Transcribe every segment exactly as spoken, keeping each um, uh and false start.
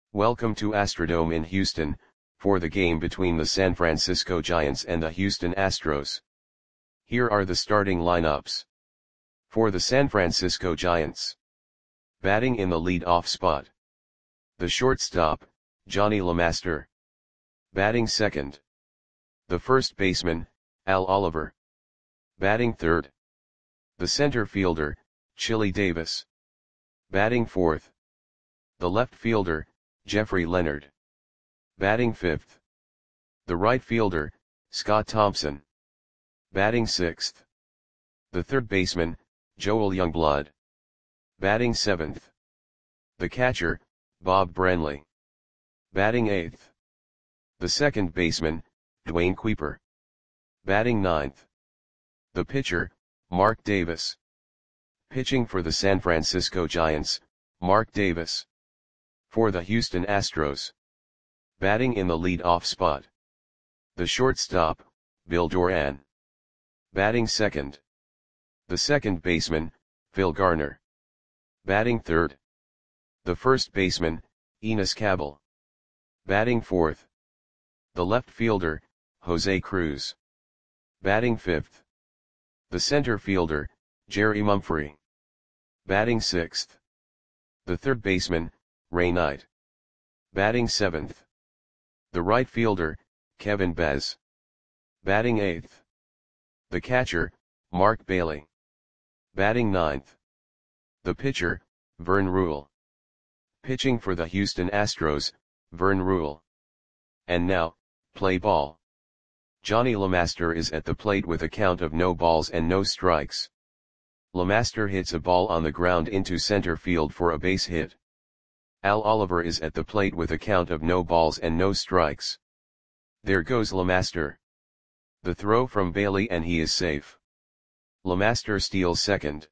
Welcome to Astrodome in Houston, for the game between the San Francisco Giants and the Houston Astros. Here are the starting lineups. For the San Francisco Giants. Batting in the lead-off spot. The shortstop, Johnny LeMaster. Batting second. The first baseman, Al Oliver. Batting third. The center fielder, Chili Davis. Batting fourth. The left fielder, Jeffrey Leonard. Batting fifth. The right fielder, Scott Thompson. Batting sixth. The third baseman, Joel Youngblood. Batting seventh. The catcher, Bob Branley. Batting eighth. The second baseman, Dwayne Kuiper. Batting ninth. The pitcher, Mark Davis. Pitching for the San Francisco Giants, Mark Davis. For the Houston Astros. Batting in the lead-off spot. The shortstop, Bill Doran. Batting second. The second baseman, Phil Garner. Batting third. The first baseman, Enos Cabell. Batting fourth. The left fielder, Jose Cruz. Batting fifth. The center fielder, Jerry Mumphrey. Batting sixth. The third baseman, Ray Knight. Batting seventh. The right fielder, Kevin Bez. Batting eighth. The catcher, Mark Bailey. Batting ninth. The pitcher, Vern Rule. Pitching for the Houston Astros, Vern Rule. And now, play ball. Johnny LeMaster is at the plate with a count of no balls and no strikes. LeMaster hits a ball on the ground into center field for a base hit. Al Oliver is at the plate with a count of no balls and no strikes. There goes LeMaster. The throw from Bailey and he is safe. LeMaster steals second.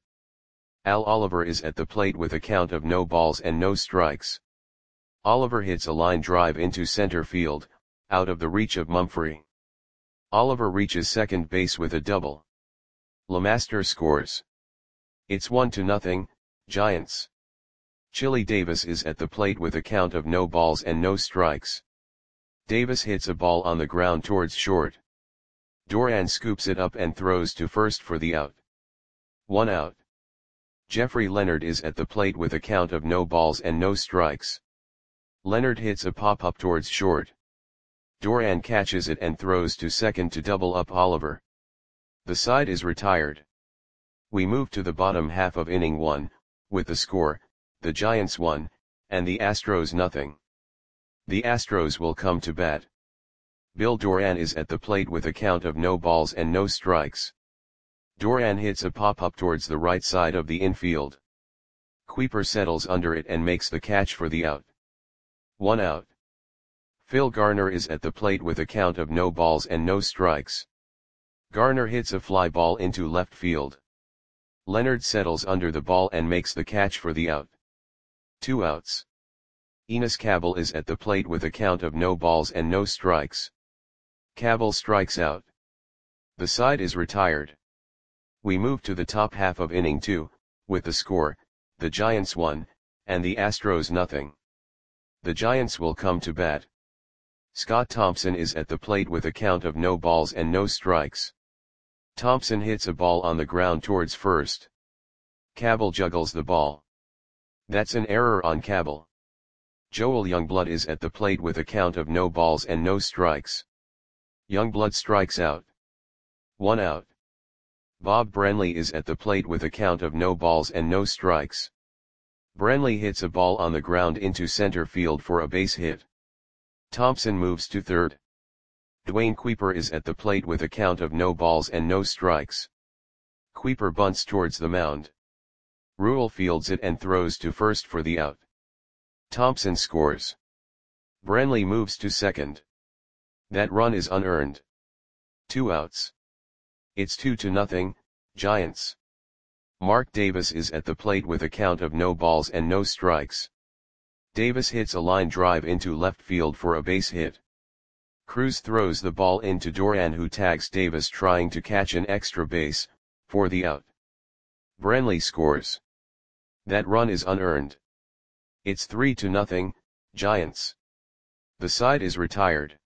Al Oliver is at the plate with a count of no balls and no strikes. Oliver hits a line drive into center field, out of the reach of Mumphrey. Oliver reaches second base with a double. LeMaster scores. It's one to nothing, Giants. Chili Davis is at the plate with a count of no balls and no strikes. Davis hits a ball on the ground towards short. Doran scoops it up and throws to first for the out. One out. Jeffrey Leonard is at the plate with a count of no balls and no strikes. Leonard hits a pop-up towards short. Doran catches it and throws to second to double up Oliver. The side is retired. We move to the bottom half of inning one, with the score, the Giants one, and the Astros nothing. The Astros will come to bat. Bill Doran is at the plate with a count of no balls and no strikes. Doran hits a pop-up towards the right side of the infield. Kuiper settles under it and makes the catch for the out. One out. Phil Garner is at the plate with a count of no balls and no strikes. Garner hits a fly ball into left field. Leonard settles under the ball and makes the catch for the out. Two outs. Enos Cabell is at the plate with a count of no balls and no strikes. Cabell strikes out. The side is retired. We move to the top half of inning two, with the score, the Giants one, and the Astros nothing. The Giants will come to bat. Scott Thompson is at the plate with a count of no balls and no strikes. Thompson hits a ball on the ground towards first. Cabell juggles the ball. That's an error on Cabell. Joel Youngblood is at the plate with a count of no balls and no strikes. Youngblood strikes out. One out. Bob Branley is at the plate with a count of no balls and no strikes. Branley hits a ball on the ground into center field for a base hit. Thompson moves to third. Dwayne Kuiper is at the plate with a count of no balls and no strikes. Kuiper bunts towards the mound. Rule fields it and throws to first for the out. Thompson scores. Branley moves to second. That run is unearned. Two outs. It's two to nothing, Giants. Mark Davis is at the plate with a count of no balls and no strikes. Davis hits a line drive into left field for a base hit. Cruz throws the ball into Doran, who tags Davis trying to catch an extra base, for the out. Branley scores. That run is unearned. It's three to nothing, Giants. The side is retired.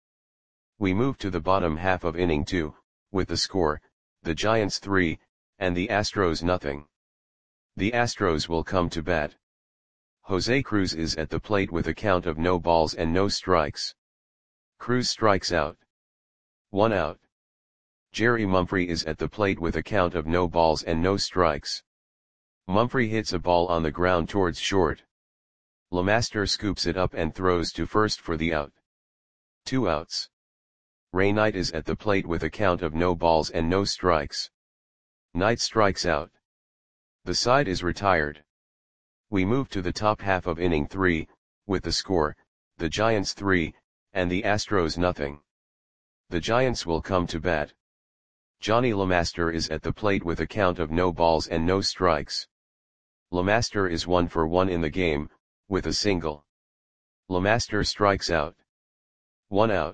We move to the bottom half of inning two, with the score, the Giants three, and the Astros nothing. The Astros will come to bat. Jose Cruz is at the plate with a count of no balls and no strikes. Cruz strikes out. One out. Jerry Mumphrey is at the plate with a count of no balls and no strikes. Mumphrey hits a ball on the ground towards short. LeMaster scoops it up and throws to first for the out. Two outs. Ray Knight is at the plate with a count of no balls and no strikes. Knight strikes out. The side is retired. We move to the top half of inning three, with the score, the Giants three, and the Astros nothing. The Giants will come to bat. Johnny LeMaster is at the plate with a count of no balls and no strikes. LeMaster is one for one in the game, with a single. LeMaster strikes out. One out.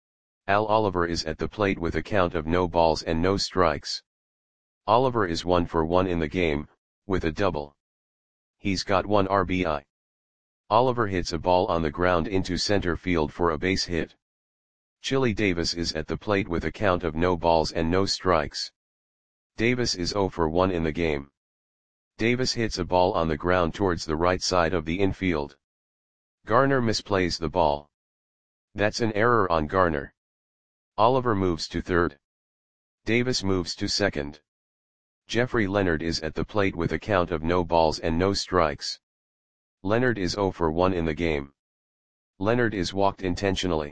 Al Oliver is at the plate with a count of no balls and no strikes. Oliver is one for one in the game, with a double. He's got one R B I. Oliver hits a ball on the ground into center field for a base hit. Chili Davis is at the plate with a count of no balls and no strikes. Davis is zero for one in the game. Davis hits a ball on the ground towards the right side of the infield. Garner misplays the ball. That's an error on Garner. Oliver moves to third. Davis moves to second. Jeffrey Leonard is at the plate with a count of no balls and no strikes. Leonard is zero for one in the game. Leonard is walked intentionally.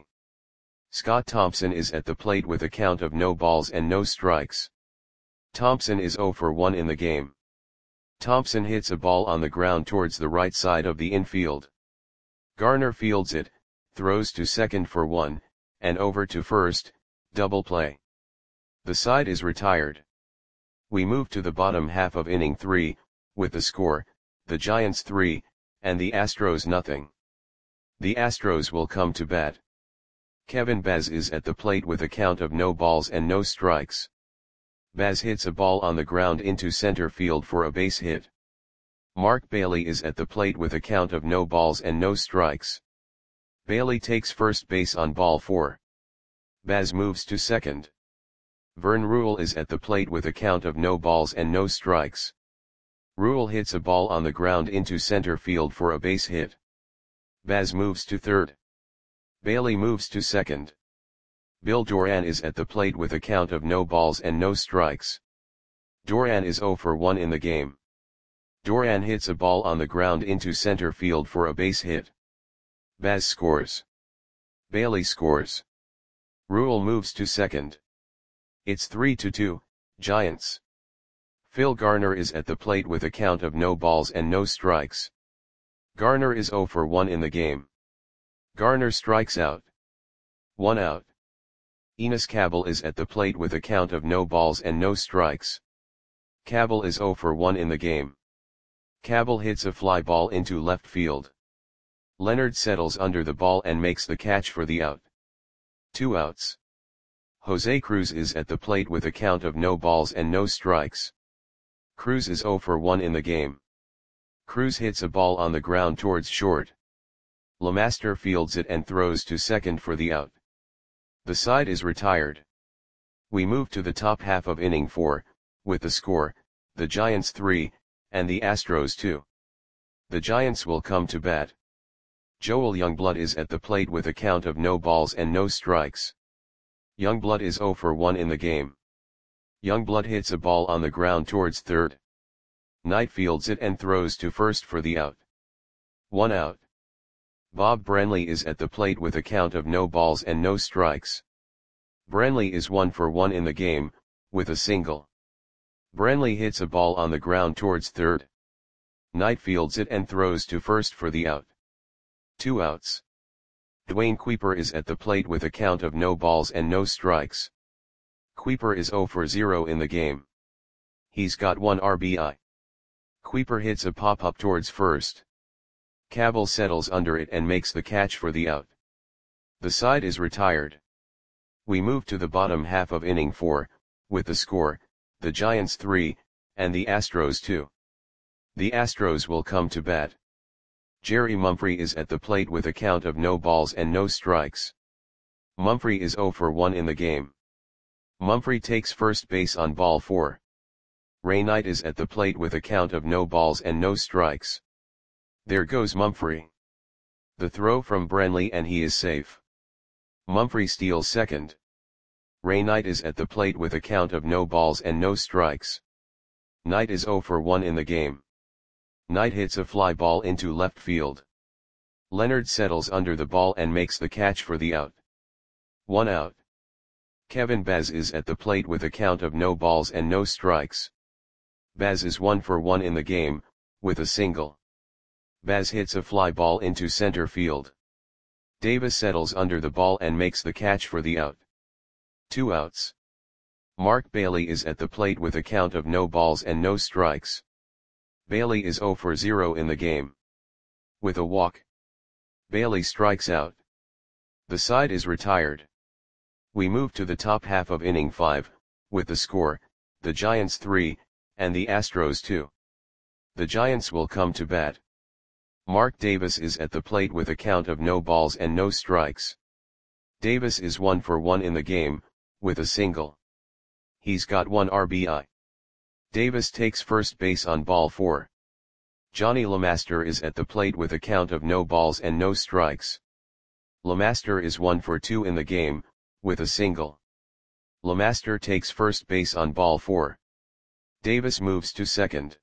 Scott Thompson is at the plate with a count of no balls and no strikes. Thompson is zero for one in the game. Thompson hits a ball on the ground towards the right side of the infield. Garner fields it, throws to second for one, and over to first, double play. The side is retired. We move to the bottom half of inning three, with the score, the Giants three, and the Astros nothing. The Astros will come to bat. Kevin Baz is at the plate with a count of no balls and no strikes. Baz hits a ball on the ground into center field for a base hit. Mark Bailey is at the plate with a count of no balls and no strikes. Bailey takes first base on ball four. Baz moves to second. Vern Rule is at the plate with a count of no balls and no strikes. Rule hits a ball on the ground into center field for a base hit. Baz moves to third. Bailey moves to second. Bill Doran is at the plate with a count of no balls and no strikes. Doran is zero for one in the game. Doran hits a ball on the ground into center field for a base hit. Baz scores. Bailey scores. Rule moves to second. It's three to two, Giants. Phil Garner is at the plate with a count of no balls and no strikes. Garner is zero for one in the game. Garner strikes out. One out. Enos Cabell is at the plate with a count of no balls and no strikes. Cabell is zero for one in the game. Cabell hits a fly ball into left field. Leonard settles under the ball and makes the catch for the out. Two outs. Jose Cruz is at the plate with a count of no balls and no strikes. Cruz is zero for one in the game. Cruz hits a ball on the ground towards short. LeMaster fields it and throws to second for the out. The side is retired. We move to the top half of inning four, with the score, the Giants three, and the Astros two. The Giants will come to bat. Joel Youngblood is at the plate with a count of no balls and no strikes. Youngblood is zero for one in the game. Youngblood hits a ball on the ground towards third. Knight fields it and throws to first for the out. One out. Bob Brenly is at the plate with a count of no balls and no strikes. Brenly is one for one in the game, with a single. Brenly hits a ball on the ground towards third. Knight fields it and throws to first for the out. Two outs. Dwayne Kuiper is at the plate with a count of no balls and no strikes. Kuiper is zero for zero in the game. He's got one R B I. Kuiper hits a pop-up towards first. Cabell settles under it and makes the catch for the out. The side is retired. We move to the bottom half of inning four, with the score, the Giants three, and the Astros two. The Astros will come to bat. Jerry Mumphrey is at the plate with a count of no balls and no strikes. Mumphrey is zero for one in the game. Mumphrey takes first base on ball four. Ray Knight is at the plate with a count of no balls and no strikes. There goes Mumphrey. The throw from Brenly and he is safe. Mumphrey steals second. Ray Knight is at the plate with a count of no balls and no strikes. Knight is zero for one in the game. Knight hits a fly ball into left field. Leonard settles under the ball and makes the catch for the out. One out. Kevin Baz is at the plate with a count of no balls and no strikes. Baz is one for one in the game, with a single. Baz hits a fly ball into center field. Davis settles under the ball and makes the catch for the out. Two outs. Mark Bailey is at the plate with a count of no balls and no strikes. Bailey is zero for zero in the game. With a walk, Bailey strikes out. The side is retired. We move to the top half of inning five, with the score, the Giants three, and the Astros two. The Giants will come to bat. Mark Davis is at the plate with a count of no balls and no strikes. Davis is one for one in the game, with a single. He's got one R B I. Davis takes first base on ball four. Johnny LeMaster is at the plate with a count of no balls and no strikes. LeMaster is one for two in the game, with a single. LeMaster takes first base on ball four. Davis moves to second.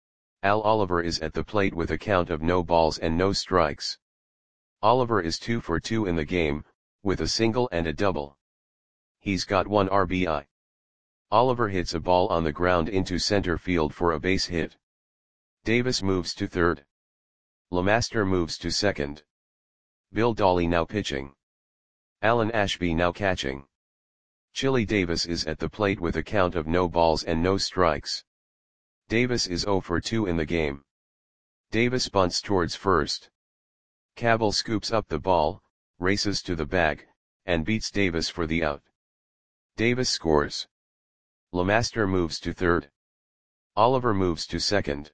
Al Oliver is at the plate with a count of no balls and no strikes. Oliver is two for two in the game, with a single and a double. He's got one R B I. Oliver hits a ball on the ground into center field for a base hit. Davis moves to third. LeMaster moves to second. Bill Dawley now pitching. Alan Ashby now catching. Chili Davis is at the plate with a count of no balls and no strikes. Davis is zero for two in the game. Davis bunts towards first. Cabell scoops up the ball, races to the bag, and beats Davis for the out. Davis scores. LeMaster moves to third. Oliver moves to second.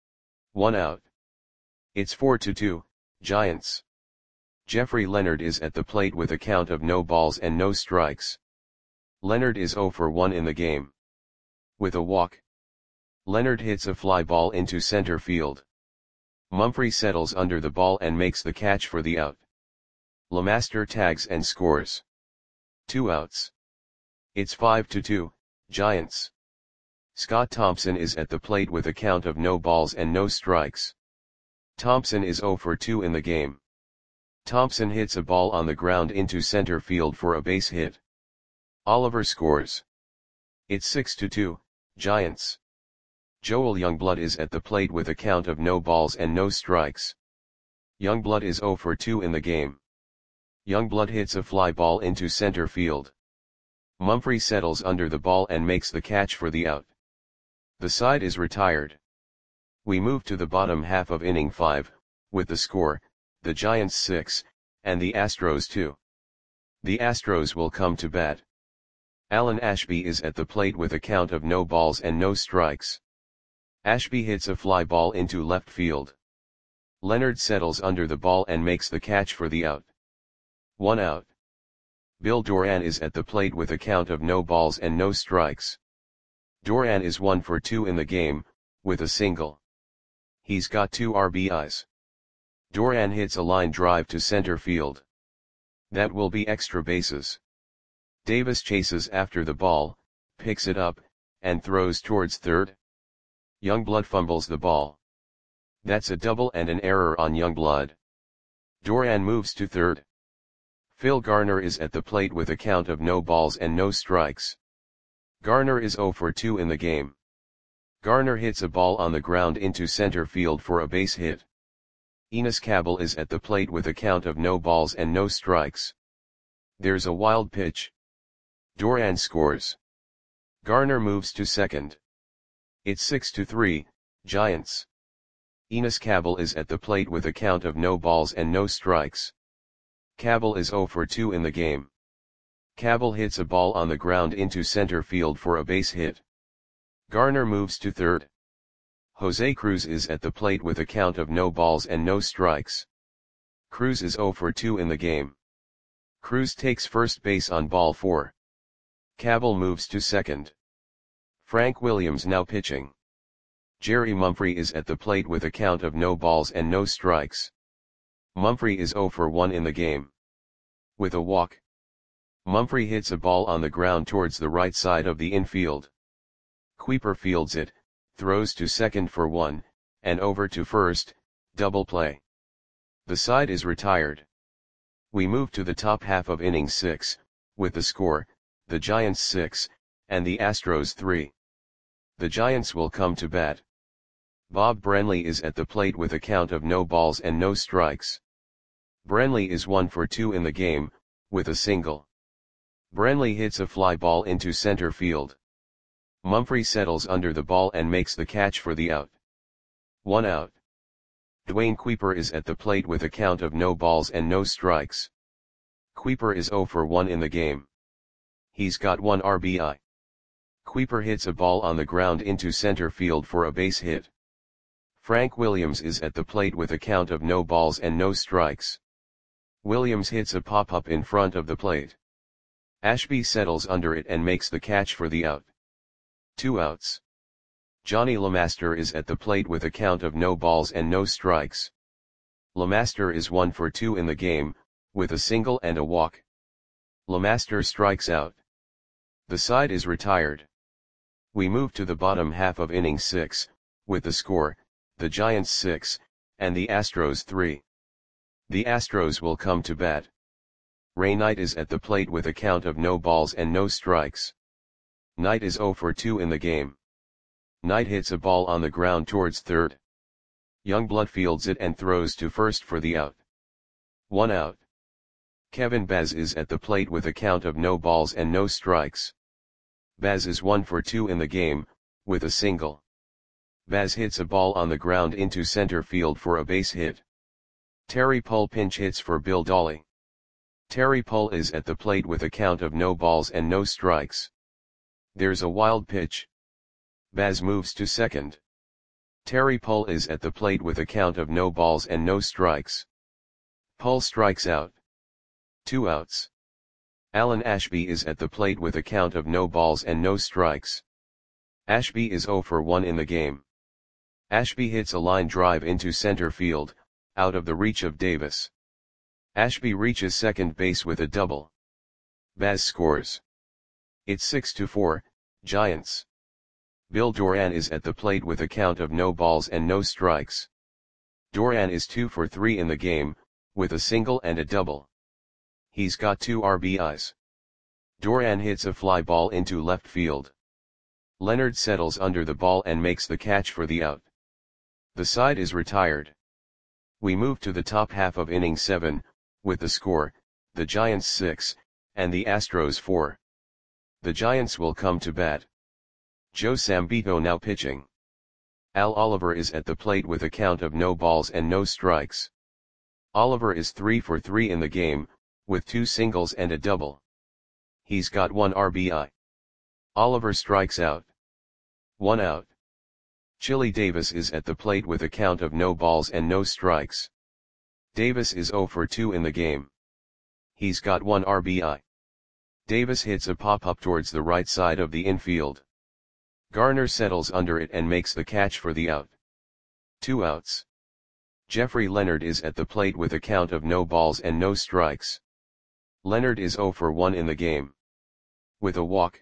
One out. It's four to two, Giants. Jeffrey Leonard is at the plate with a count of no balls and no strikes. Leonard is zero for one in the game. With a walk, Leonard hits a fly ball into center field. Mumphrey settles under the ball and makes the catch for the out. LeMaster tags and scores. Two outs. It's five to two, Giants. Scott Thompson is at the plate with a count of no balls and no strikes. Thompson is zero for two in the game. Thompson hits a ball on the ground into center field for a base hit. Oliver scores. It's six to two, Giants. Joel Youngblood is at the plate with a count of no balls and no strikes. Youngblood is zero for two in the game. Youngblood hits a fly ball into center field. Mumphrey settles under the ball and makes the catch for the out. The side is retired. We move to the bottom half of inning five, with the score, the Giants six, and the Astros two. The Astros will come to bat. Alan Ashby is at the plate with a count of no balls and no strikes. Ashby hits a fly ball into left field. Leonard settles under the ball and makes the catch for the out. One out. Bill Doran is at the plate with a count of no balls and no strikes. Doran is one for two in the game, with a single. He's got two R B Is. Doran hits a line drive to center field. That will be extra bases. Davis chases after the ball, picks it up, and throws towards third. Youngblood fumbles the ball. That's a double and an error on Youngblood. Doran moves to third. Phil Garner is at the plate with a count of no balls and no strikes. Garner is zero for two in the game. Garner hits a ball on the ground into center field for a base hit. Enos Cabell is at the plate with a count of no balls and no strikes. There's a wild pitch. Doran scores. Garner moves to second. It's six to three, Giants. Enos Cabell is at the plate with a count of no balls and no strikes. Cabell is zero for two in the game. Cabell hits a ball on the ground into center field for a base hit. Garner moves to third. Jose Cruz is at the plate with a count of no balls and no strikes. Cruz is zero for two in the game. Cruz takes first base on ball four. Cabell moves to second. Frank Williams now pitching. Jerry Mumphrey is at the plate with a count of no balls and no strikes. Mumphrey is zero for one in the game. With a walk, Mumphrey hits a ball on the ground towards the right side of the infield. Kuiper fields it, throws to second for one, and over to first, double play. The side is retired. We move to the top half of inning six, with the score, the Giants six, and the Astros three. The Giants will come to bat. Bob Brenly is at the plate with a count of no balls and no strikes. Brenly is one for two in the game, with a single. Brenly hits a fly ball into center field. Mumphrey settles under the ball and makes the catch for the out. One out. Dwayne Kuiper is at the plate with a count of no balls and no strikes. Kuiper is zero for one in the game. He's got one R B I. Kuiper hits a ball on the ground into center field for a base hit. Frank Williams is at the plate with a count of no balls and no strikes. Williams hits a pop-up in front of the plate. Ashby settles under it and makes the catch for the out. Two outs. Johnny LeMaster is at the plate with a count of no balls and no strikes. LeMaster is one for two in the game, with a single and a walk. LeMaster strikes out. The side is retired. We move to the bottom half of inning six, with the score, the Giants six, and the Astros three. The Astros will come to bat. Ray Knight is at the plate with a count of no balls and no strikes. Knight is zero for two in the game. Knight hits a ball on the ground towards third. Youngblood fields it and throws to first for the out. One out. Kevin Baz is at the plate with a count of no balls and no strikes. Baz is one for two in the game, with a single. Baz hits a ball on the ground into center field for a base hit. Terry Pull pinch hits for Bill Dolly. Terry Pull is at the plate with a count of no balls and no strikes. There's a wild pitch. Baz moves to second. Terry Pull is at the plate with a count of no balls and no strikes. Pull strikes out. Two outs. Alan Ashby is at the plate with a count of no balls and no strikes. Ashby is zero for one in the game. Ashby hits a line drive into center field, out of the reach of Davis. Ashby reaches second base with a double. Baz scores. It's six to four, Giants. Bill Doran is at the plate with a count of no balls and no strikes. Doran is two for three in the game, with a single and a double. He's got two R B Is. Doran hits a fly ball into left field. Leonard settles under the ball and makes the catch for the out. The side is retired. We move to the top half of inning seven, with the score, the Giants six, and the Astros four. The Giants will come to bat. Joe Sambito now pitching. Al Oliver is at the plate with a count of no balls and no strikes. Oliver is three for three in the game, with two singles and a double. He's got one R B I. Oliver strikes out. One out. Chili Davis is at the plate with a count of no balls and no strikes. Davis is zero for two in the game. He's got one R B I. Davis hits a pop-up towards the right side of the infield. Garner settles under it and makes the catch for the out. Two outs. Jeffrey Leonard is at the plate with a count of no balls and no strikes. Leonard is zero for one in the game. With a walk.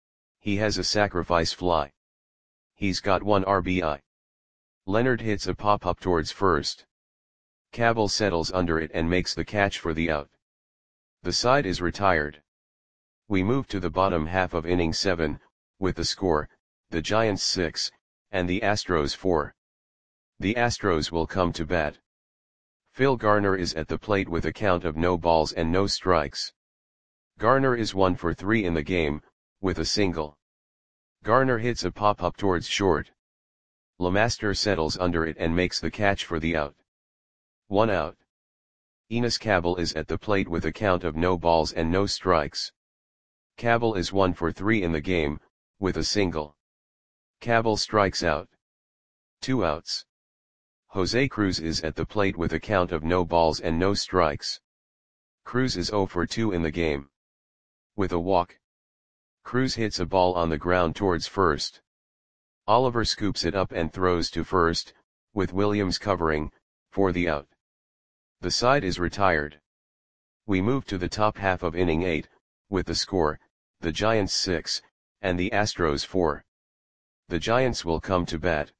He has a sacrifice fly. He's got one R B I. Leonard hits a pop-up towards first. Cabell settles under it and makes the catch for the out. The side is retired. We move to the bottom half of inning seven, with the score, the Giants six, and the Astros four. The Astros will come to bat. Phil Garner is at the plate with a count of no balls and no strikes. Garner is one for three in the game, with a single. Garner hits a pop-up towards short. LeMaster settles under it and makes the catch for the out. One out. Enos Cabell is at the plate with a count of no balls and no strikes. Cabell is one for three in the game, with a single. Cabell strikes out. Two outs. Jose Cruz is at the plate with a count of no balls and no strikes. Cruz is zero for two in the game. With a walk. Cruz hits a ball on the ground towards first. Oliver scoops it up and throws to first, with Williams covering, for the out. The side is retired. We move to the top half of inning eight, with the score, the Giants six, and the Astros four. The Giants will come to bat.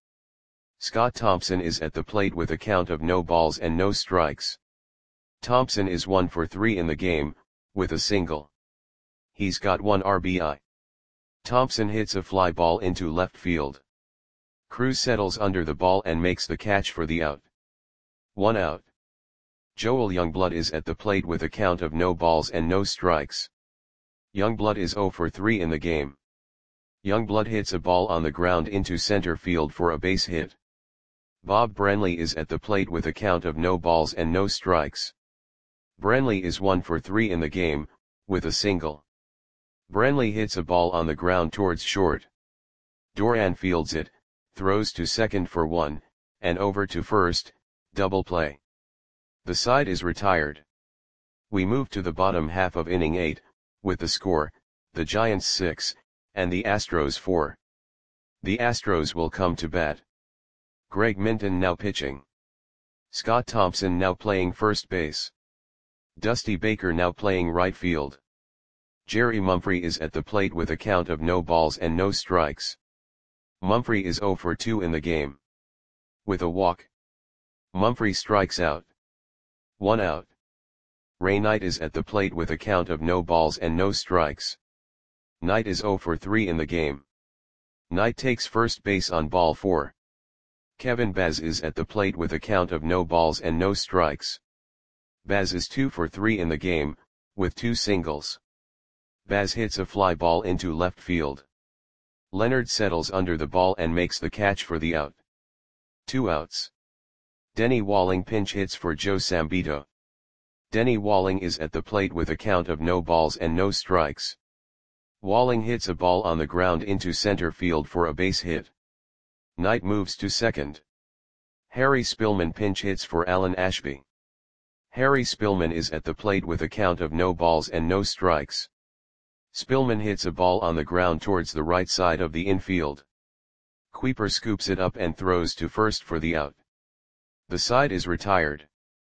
Scott Thompson is at the plate with a count of no balls and no strikes. Thompson is one for three in the game, with a single. He's got one R B I. Thompson hits a fly ball into left field. Cruz settles under the ball and makes the catch for the out. One out. Joel Youngblood is at the plate with a count of no balls and no strikes. Youngblood is zero for three in the game. Youngblood hits a ball on the ground into center field for a base hit. Bob Brenly is at the plate with a count of no balls and no strikes. Brenly is one for three in the game, with a single. Brenly hits a ball on the ground towards short. Doran fields it, throws to second for one, and over to first, double play. The side is retired. We move to the bottom half of inning eight, with the score, the Giants six, and the Astros four. The Astros will come to bat. Greg Minton now pitching. Scott Thompson now playing first base. Dusty Baker now playing right field. Jerry Mumphrey is at the plate with a count of no balls and no strikes. Mumphrey is zero for two in the game. With a walk. Mumphrey strikes out. One out. Ray Knight is at the plate with a count of no balls and no strikes. Knight is zero for three in the game. Knight takes first base on ball four. Kevin Baz is at the plate with a count of no balls and no strikes. Baz is two for three in the game, with two singles. Baz hits a fly ball into left field. Leonard settles under the ball and makes the catch for the out. Two outs. Denny Walling pinch hits for Joe Sambito. Denny Walling is at the plate with a count of no balls and no strikes. Walling hits a ball on the ground into center field for a base hit. Knight moves to second. Harry Spillman pinch hits for Alan Ashby. Harry Spillman is at the plate with a count of no balls and no strikes. Spillman hits a ball on the ground towards the right side of the infield. Kuiper scoops it up and throws to first for the out. The side is retired.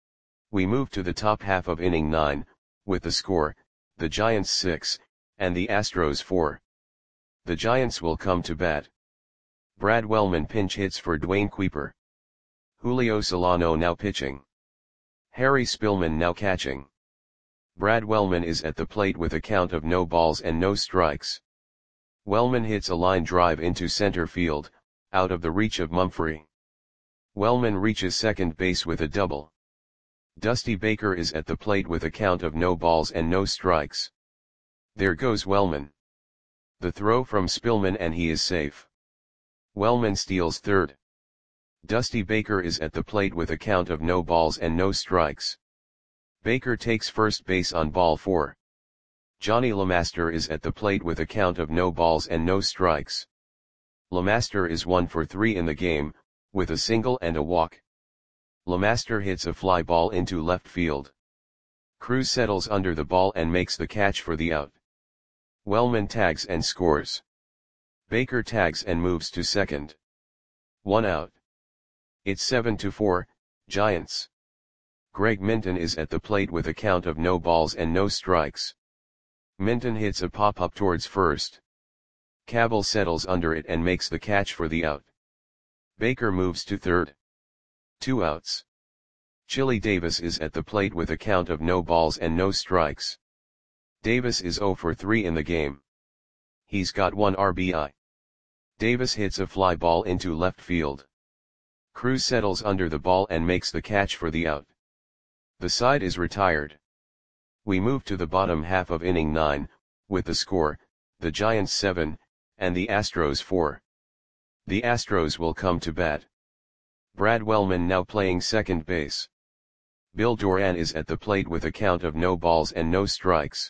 We move to the top half of inning nine, with the score, the Giants six, and the Astros four. The Giants will come to bat. Brad Wellman pinch hits for Dwayne Kuiper. Julio Solano now pitching. Harry Spillman now catching. Brad Wellman is at the plate with a count of no balls and no strikes. Wellman hits a line drive into center field, out of the reach of Mumphrey. Wellman reaches second base with a double. Dusty Baker is at the plate with a count of no balls and no strikes. There goes Wellman. The throw from Spillman and he is safe. Wellman steals third. Dusty Baker is at the plate with a count of no balls and no strikes. Baker takes first base on ball four. Johnny LeMaster is at the plate with a count of no balls and no strikes. LeMaster is one for three in the game, with a single and a walk. LeMaster hits a fly ball into left field. Cruz settles under the ball and makes the catch for the out. Wellman tags and scores. Baker tags and moves to second. One out. It's seven to four, Giants. Greg Minton is at the plate with a count of no balls and no strikes. Minton hits a pop-up towards first. Cabell settles under it and makes the catch for the out. Baker moves to third. Two outs. Chili Davis is at the plate with a count of no balls and no strikes. Davis is zero for three in the game. He's got one R B I. Davis hits a fly ball into left field. Cruz settles under the ball and makes the catch for the out. The side is retired. We move to the bottom half of inning nine, with the score, the Giants seven, and the Astros four. The Astros will come to bat. Brad Wellman now playing second base. Bill Doran is at the plate with a count of no balls and no strikes.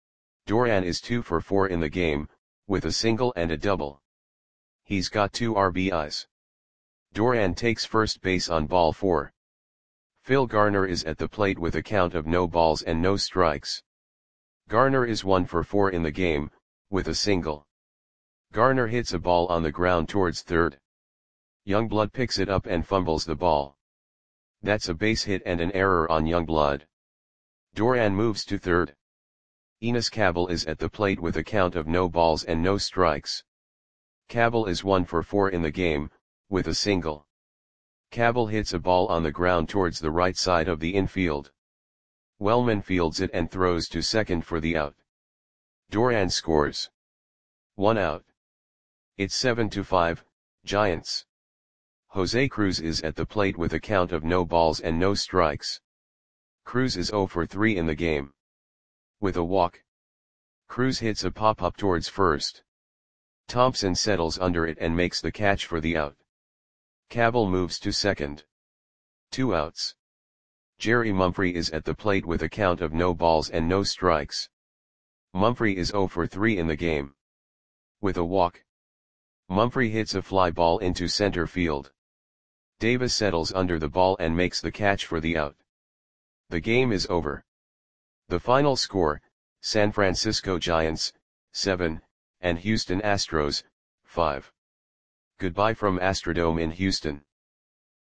Doran is two for four in the game, with a single and a double. He's got two R B Is. Doran takes first base on ball four. Phil Garner is at the plate with a count of no balls and no strikes. Garner is one for four in the game, with a single. Garner hits a ball on the ground towards third. Youngblood picks it up and fumbles the ball. That's a base hit and an error on Youngblood. Doran moves to third. Enos Cabell is at the plate with a count of no balls and no strikes. Cabell is one for four in the game, with a single. Cabell hits a ball on the ground towards the right side of the infield. Wellman fields it and throws to second for the out. Doran scores. One out. It's seven to five, Giants. Jose Cruz is at the plate with a count of no balls and no strikes. Cruz is zero for three in the game. With a walk. Cruz hits a pop-up towards first. Thompson settles under it and makes the catch for the out. Cabell moves to second. Two outs. Jerry Mumphrey is at the plate with a count of no balls and no strikes. Mumphrey is zero for three in the game. With a walk. Mumphrey hits a fly ball into center field. Davis settles under the ball and makes the catch for the out. The game is over. The final score, San Francisco Giants, seven, and Houston Astros, five. Goodbye from Astrodome in Houston.